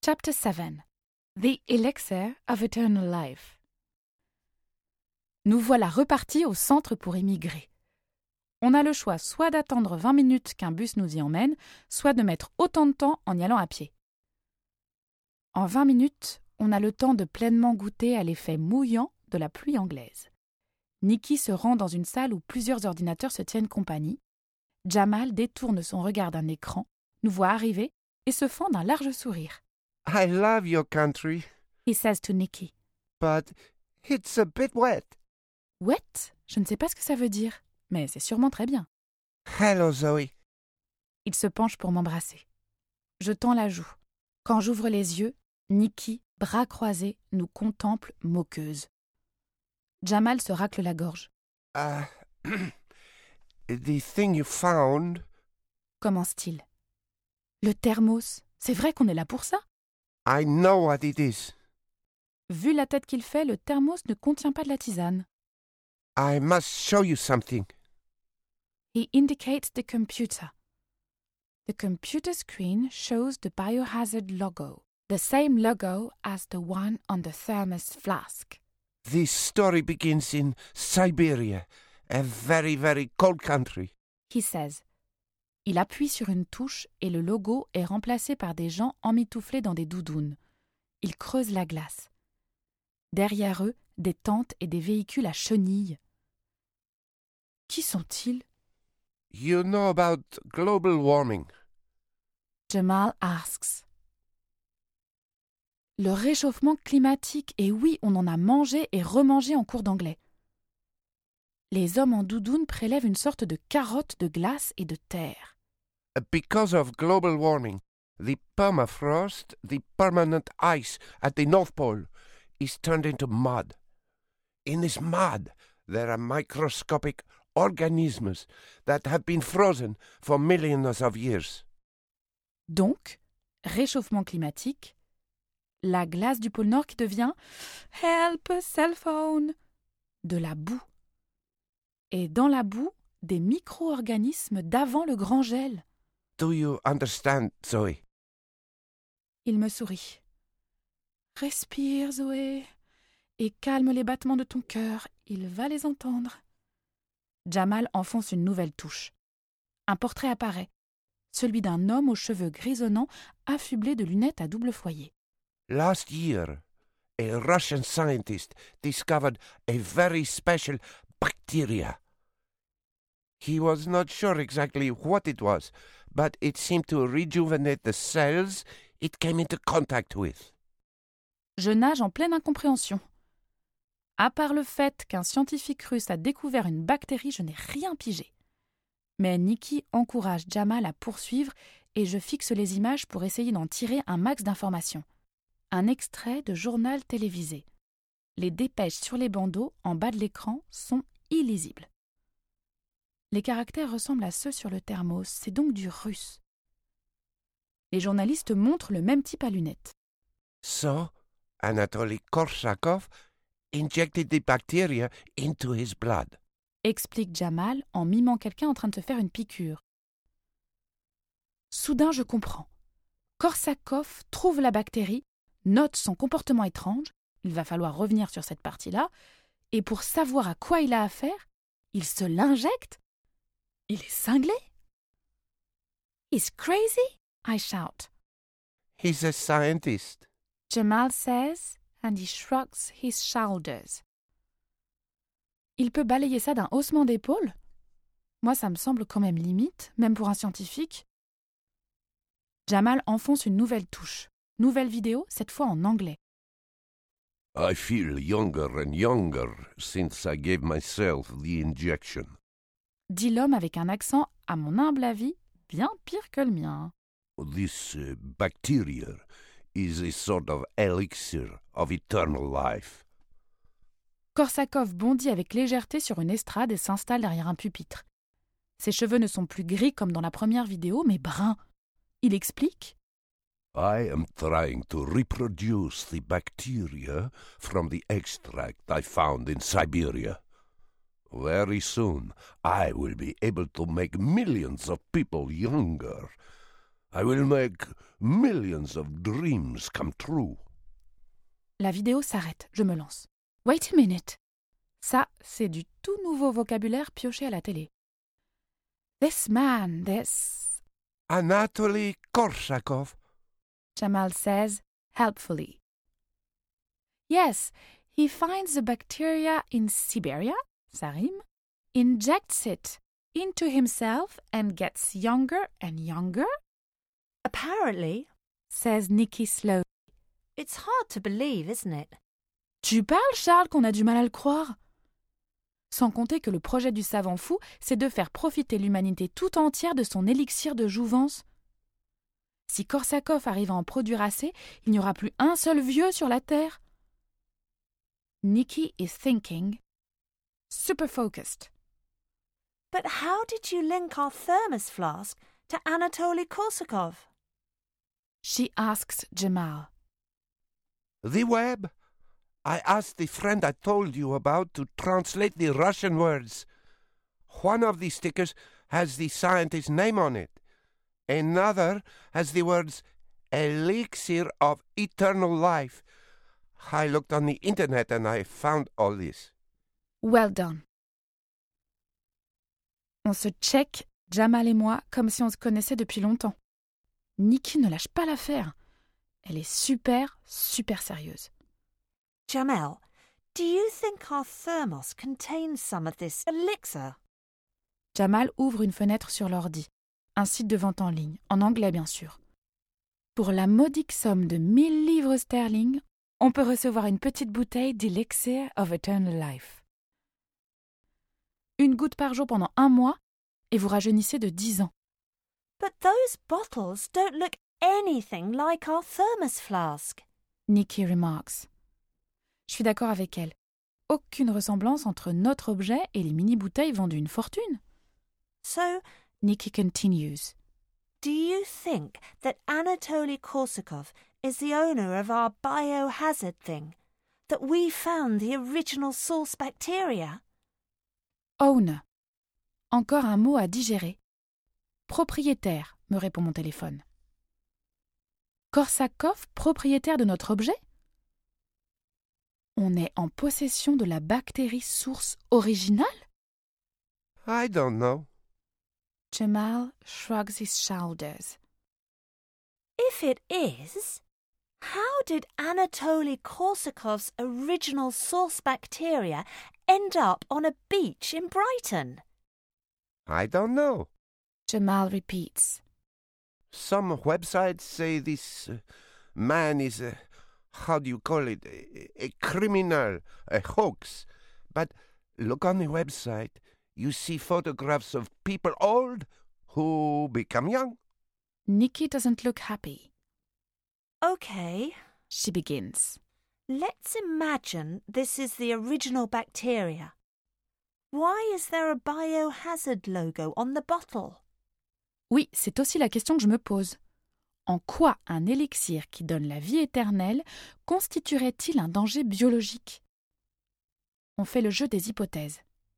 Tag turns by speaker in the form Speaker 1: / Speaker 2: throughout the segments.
Speaker 1: Chapter 7. The Elixir of Eternal Life. Nous voilà repartis au centre pour émigrer. On a le choix soit d'attendre 20 minutes qu'un bus nous y emmène, soit de mettre autant de temps en y allant à pied. En 20 minutes, on a le temps de pleinement goûter à l'effet mouillant de la pluie anglaise. Nikki se rend dans une salle où plusieurs ordinateurs se tiennent compagnie. Jamal détourne son regard d'un écran, nous voit arriver et se fend d'un large sourire.
Speaker 2: I love your country,
Speaker 1: He says to Nikki.
Speaker 2: but it's a bit wet.
Speaker 1: Wet? Je ne sais pas ce que ça veut dire, mais c'est sûrement très bien.
Speaker 2: Hello, Zoe.
Speaker 1: Il se penche pour m'embrasser. Je tends la joue. Quand j'ouvre les yeux, Nikki, bras croisés, nous contemple moqueuse. Jamal se racle la gorge.
Speaker 2: The thing you found.
Speaker 1: Commence-t-il. Le thermos, c'est vrai qu'on est là pour ça?
Speaker 2: I know what it is.
Speaker 1: Vu la tête qu'il fait, le thermos ne contient pas de la tisane.
Speaker 2: I must show you something.
Speaker 1: He indicates the computer. The computer screen shows the biohazard logo, the same logo as the one on the thermos flask.
Speaker 2: This story begins in Siberia, a very, very cold country.
Speaker 1: He says. Il appuie sur une touche et le logo est remplacé par des gens emmitouflés dans des doudounes. Ils creusent la glace. Derrière eux, des tentes et des véhicules à chenilles. Qui sont-ils?
Speaker 2: You know about global warming.
Speaker 1: Jamal asks. Le réchauffement climatique, et oui, on en a mangé et remangé en cours d'anglais. Les hommes en doudoune prélèvent une sorte de carotte de glace et de terre.
Speaker 2: Because of global warming, the permafrost, the permanent ice at the North Pole, is turned into mud. In this mud, there are microscopic organisms that have been frozen for millions of years.
Speaker 1: Donc, réchauffement climatique, la glace du pôle Nord qui devient « Help, cell phone !» de la boue. Et dans la boue, des micro-organismes d'avant le grand gel.
Speaker 2: Do you understand, Zoe?
Speaker 1: Il me sourit. Respire, Zoé, et calme les battements de ton cœur, il va les entendre. Jamal enfonce une nouvelle touche. Un portrait apparaît, celui d'un homme aux cheveux grisonnants, affublé de lunettes à double foyer.
Speaker 2: Last year, a Russian scientist discovered a very special bacteria. He was not sure exactly what it was, but it seemed to rejuvenate the cells it came into contact with.
Speaker 1: Je nage en pleine incompréhension. À part le fait qu'un scientifique russe a découvert une bactérie, je n'ai rien pigé. Mais Nikki encourage Jamal à poursuivre et je fixe les images pour essayer d'en tirer un max d'informations. Un extrait de journal télévisé. Les dépêches sur les bandeaux en bas de l'écran sont illisibles. Les caractères ressemblent à ceux sur le thermos, c'est donc du russe. Les journalistes montrent le même type à lunettes.
Speaker 2: So, Anatoly Korsakov injected the bacteria into his blood.
Speaker 1: Explique Jamal en mimant quelqu'un en train de se faire une piqûre. Soudain, je comprends. Korsakov trouve la bactérie, note son comportement étrange, il va falloir revenir sur cette partie-là, et pour savoir à quoi il a affaire, il se l'injecte. Il est cinglé. He's crazy, I shout.
Speaker 2: He's a scientist.
Speaker 1: Jamal says, and he shrugs his shoulders. Il peut balayer ça d'un haussement d'épaule? Moi, ça me semble quand même limite, même pour un scientifique. Jamal enfonce une nouvelle touche. Nouvelle vidéo, cette fois en anglais.
Speaker 3: I feel younger and younger since I gave myself the injection.
Speaker 1: Dit l'homme avec un accent, à mon humble avis, bien pire que le mien.
Speaker 3: This bacteria is a sort of elixir of eternal life.
Speaker 1: Korsakov bondit avec légèreté sur une estrade et s'installe derrière un pupitre. Ses cheveux ne sont plus gris comme dans la première vidéo, mais bruns. Il explique.
Speaker 3: I am trying to reproduce the bacteria from the extract I found in Siberia. Very soon, I will be able to make millions of people younger. I will make millions of dreams come true.
Speaker 1: La vidéo s'arrête, je me lance. Wait a minute. Ça, c'est du tout nouveau vocabulaire pioché à la télé. This man, this...
Speaker 2: Anatoly Korsakov.
Speaker 1: Jamal says helpfully. Yes, he finds the bacteria in Siberia, ça rime, injects it into himself and gets younger and younger,
Speaker 4: Apparently,
Speaker 1: says Nikki slowly.
Speaker 4: it's hard to believe, isn't it?
Speaker 1: Tu parles, Charles, qu'on a du mal à le croire? Sans compter que le projet du savant fou, c'est de faire profiter l'humanité tout entière de son élixir de jouvence. Si Korsakov arrive à en produire assez, il n'y aura plus un seul vieux sur la Terre. Nikki is thinking, super focused.
Speaker 4: But how did you link our thermos flask to Anatoly Korsakov?
Speaker 1: She asks Jamal.
Speaker 2: The web. I asked the friend I told you about to translate the Russian words. One of the stickers has the scientist's name on it. Another has the words elixir of eternal life. I looked on the internet and I found all this.
Speaker 1: Well done. On se check, Jamal et moi, comme si on se connaissait depuis longtemps. Nikki ne lâche pas l'affaire. Elle est super, super sérieuse.
Speaker 4: Jamel, do you think our thermos contains some of this elixir?
Speaker 1: Jamal ouvre une fenêtre sur l'ordi. Un site de vente en ligne, en anglais bien sûr. Pour la modique somme de 1000 livres sterling, on peut recevoir une petite bouteille d'Elixir of Eternal Life. Une goutte par jour pendant 1 mois, et vous rajeunissez de 10 ans.
Speaker 4: But those bottles don't look anything like our thermos flask.
Speaker 1: Nikki remarks. Je suis d'accord avec elle. Aucune ressemblance entre notre objet et les mini-bouteilles vendues une fortune.
Speaker 4: So,
Speaker 1: Nikki continues.
Speaker 4: do you think that Anatoly Korsakov is the owner of our biohazard thing? That we found the original source bacteria?
Speaker 1: Own. Encore un mot à digérer. Propriétaire, me répond mon téléphone. Korsakov, propriétaire de notre objet? On est en possession de la bactérie source originale?
Speaker 2: I don't know.
Speaker 1: Jamal shrugs his shoulders.
Speaker 4: If it is, how did Anatoly Korsakov's original source bacteria end up on a beach in Brighton?
Speaker 2: I don't know.
Speaker 1: Jamal repeats.
Speaker 2: Some websites say this man is how do you call it? A criminal, a hoax. But look on the website. You see photographs of people old who become young.
Speaker 1: Nikki doesn't look happy.
Speaker 4: Okay,
Speaker 1: She begins.
Speaker 4: let's imagine this is the original bacteria. Why is there a biohazard logo on the bottle?
Speaker 1: Oui, c'est aussi la question que je me pose. En quoi un élixir qui donne la vie éternelle constituerait-il un danger biologique? On fait le jeu des hypothèses.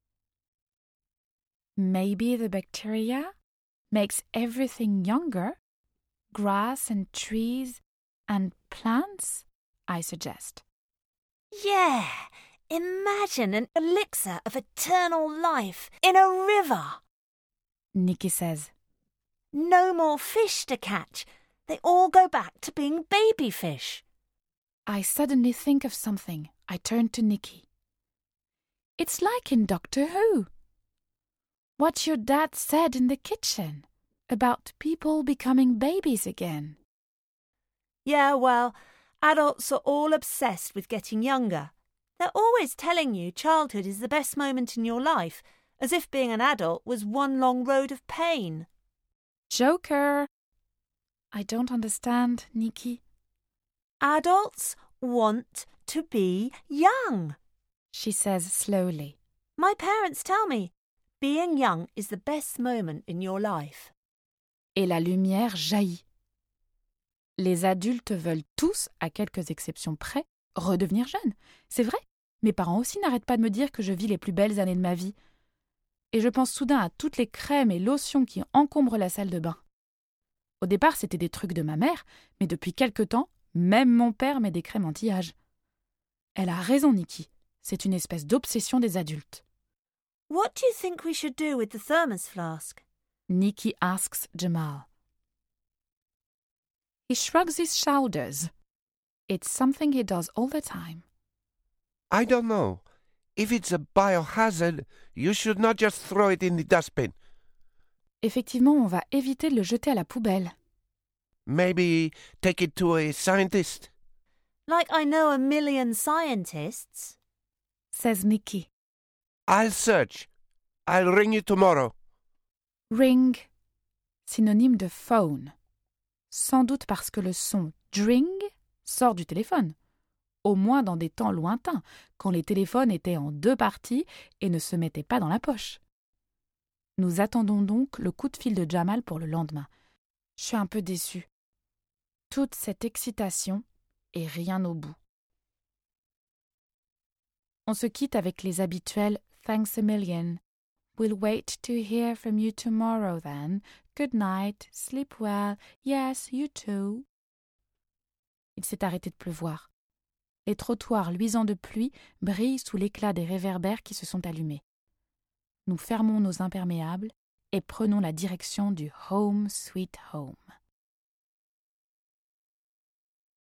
Speaker 1: Maybe the bacteria makes everything younger, grass and trees and plants, I suggest.
Speaker 4: Yeah, imagine an elixir of eternal life in a river.
Speaker 1: Nikki says.
Speaker 4: No more fish to catch. They all go back to being baby fish.
Speaker 1: I suddenly think of something. I turn to Nikki. It's like in Doctor Who. What your dad said in the kitchen about people becoming babies again.
Speaker 4: Yeah, well, adults are all obsessed with getting younger. They're always telling you childhood is the best moment in your life, as if being an adult was one long road of pain.
Speaker 1: Joker! I don't understand, Nikki.
Speaker 4: Adults want to be young.
Speaker 1: She says slowly.
Speaker 4: My parents tell me being young is the best moment in your life.
Speaker 1: Et la lumière jaillit. Les adultes veulent tous, à quelques exceptions près, redevenir jeunes. C'est vrai, mes parents aussi n'arrêtent pas de me dire que je vis les plus belles années de ma vie. Et je pense soudain à toutes les crèmes et lotions qui encombrent la salle de bain. Au départ, c'était des trucs de ma mère, mais depuis quelque temps, même mon père met des crèmes anti-âge. Elle a raison, Nikki. C'est une espèce d'obsession des adultes.
Speaker 4: What do you think we should do with the thermos flask?
Speaker 1: Nikki asks Jamal. He shrugs his shoulders. It's something he does all the time.
Speaker 2: I don't know. If it's a biohazard, you should not just throw it in the dustbin.
Speaker 1: Effectivement, on va éviter de le jeter à la poubelle.
Speaker 2: Maybe take it to a scientist.
Speaker 4: Like I know a million scientists.
Speaker 1: Says Nikki.
Speaker 2: I'll search. I'll ring you tomorrow.
Speaker 1: Ring, synonyme de phone. Sans doute parce que le son dring sort du téléphone. Au moins dans des temps lointains, quand les téléphones étaient en 2 parties et ne se mettaient pas dans la poche. Nous attendons donc le coup de fil de Jamal pour le lendemain. Je suis un peu déçue. Toute cette excitation et rien au bout. On se quitte avec les habituels « Thanks a million ». « We'll wait to hear from you tomorrow then. Good night, sleep well, yes, you too. » Il s'est arrêté de pleuvoir. Les trottoirs luisants de pluie brillent sous l'éclat des réverbères qui se sont allumés. Nous fermons nos imperméables et prenons la direction du Home Sweet Home.